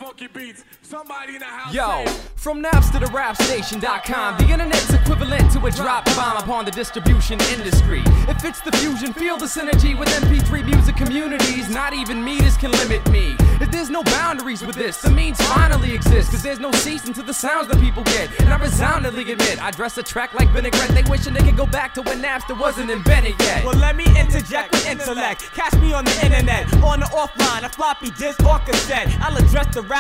funky beats. Somebody in the house. Yo, from Napster to RapStation.com, the internet's equivalent to a drop bomb upon the distribution industry. It fits the fusion, feel the synergy with MP3 music communities. Not even meters can limit me. If there's no boundaries with this, the means finally exist. Cause there's no ceasing to the sounds that people get. And I resoundingly admit, I dress a track like vinaigrette. They wishing they could go back to when Napster wasn't invented yet. Well, let me interject with intellect. Catch me on the internet, on the offline, a floppy disk or cassette. I'll address the rap